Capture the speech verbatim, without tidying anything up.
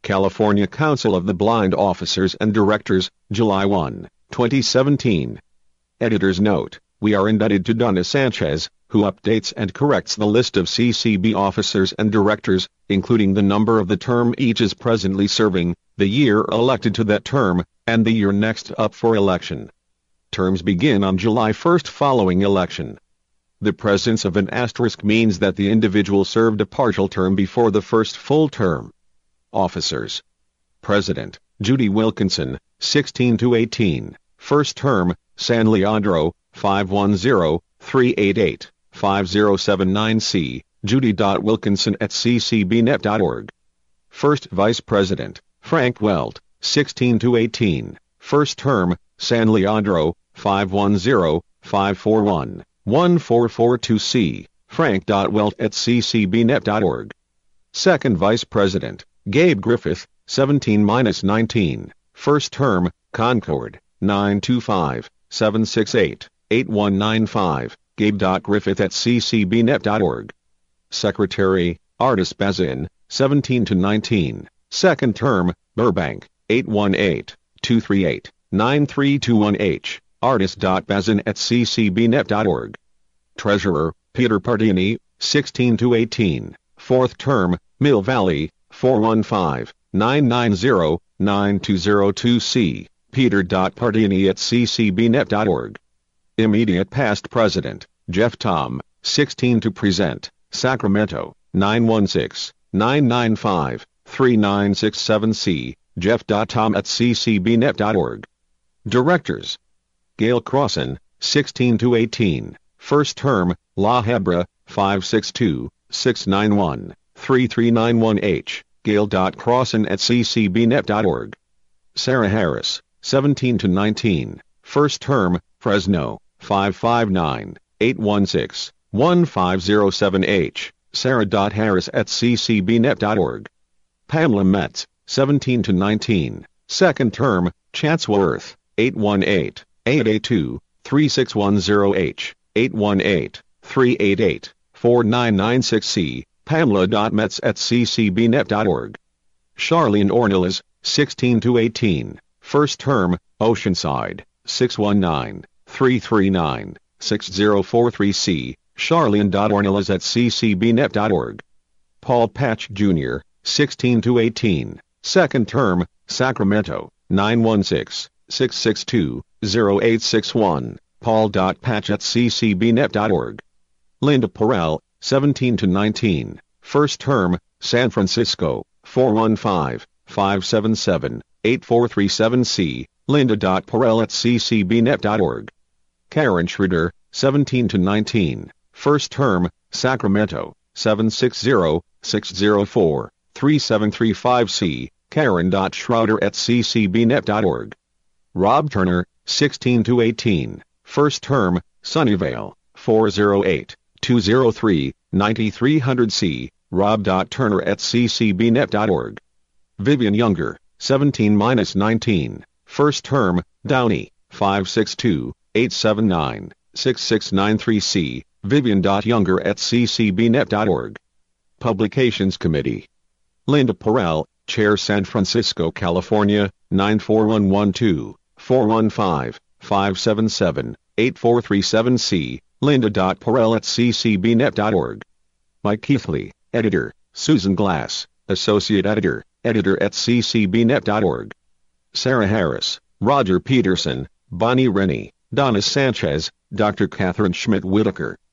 California Council of the Blind Officers and Directors, July first, twenty seventeen. Editor's note: we are indebted to Donna Sanchez, who updates and corrects the list of C C B officers and directors, including the number of the term each is presently serving, the year elected to that term, and the year next up for election. Terms begin on July first following election. The presence of an asterisk means that the individual served a partial term before the first full term. Officers: President, Judy Wilkinson, sixteen to eighteen, first term, San Leandro, five one zero, three eight eight, five zero seven nine C, judy dot wilkinson at c c b net dot org. First Vice President, Frank Welt, sixteen to eighteen, first term, San Leandro, five one zero, five four one, one four four two C, frank dot welt at c c b net dot org. Second Vice President, Gabe Griffith, seventeen to nineteen, first term, Concord, nine two five, seven six eight, eight one nine five, gabe dot griffith at c c b net dot org. Secretary, Artis Bazin, seventeen to nineteen, second term, Burbank, eight one eight, two three eight, nine three two one H, artis dot bazin at c c b net dot org. Treasurer, Peter Pardini, sixteen to eighteen, fourth term, Mill Valley, four one five, nine nine zero, nine two zero two C, peter dot pardini at c c b net dot org. Immediate past President, Jeff Tom, sixteen to present, Sacramento, nine one six, nine nine five, three nine six seven C, jeff dot tom at c c b net dot org. Directors: Gail Crossan, sixteen to eighteen, first term, La Hebra, five six two, six nine one, three three nine one H, gail dot crossan at c c b net dot org. Sarah Harris, seventeen to nineteen, first term, Fresno, five five nine, eight one six, one five zero seven H, sarah dot harris at c c b net dot org. Pamela Metz, seventeen to nineteen, second term, Chatsworth, eight one eight, eight eight two, three six one zero H, eight one eight, three eight eight, four nine nine six C, pamela dot metz at c c b net dot org. Charlene Ornelas, sixteen to eighteen, first term, Oceanside, six one nine, three three nine, six zero four three C, charlene dot ornelas at c c b net dot org. Paul Patch Junior, sixteen to eighteen, second term, Sacramento, nine one six, six six two, zero eight six one, paul dot patch at c c b net dot org. Linda Perrell, seventeen to nineteen, first term, San Francisco, four one five, five seven seven, eight four three seven C, linda dot perrell at c c b net dot org. Karen Schroeder, seventeen to nineteen, first term, Sacramento, seven six zero, six zero four, three seven three five C, karen dot schroeder at c c b net dot org. Rob Turner, sixteen to eighteen, first term, Sunnyvale, four zero eight, two zero three, nine three hundred C, rob dot turner at c c b net dot org. Vivian Younger, seventeen to nineteen, first term, Downey, five six two, eight seven nine, six six nine three C, vivian dot younger at c c b net dot org. Publications Committee: Linda Perrell, Chair, San Francisco, California, nine four one one two, four one five, five seven seven, eight four three seven C, linda dot perrell at c c b net dot org. Mike Keithley, Editor, Susan Glass, Associate Editor, editor at c c b net dot org. Sarah Harris, Roger Peterson, Bonnie Rennie, Donna Sanchez, Doctor Catherine Schmidt Whitaker,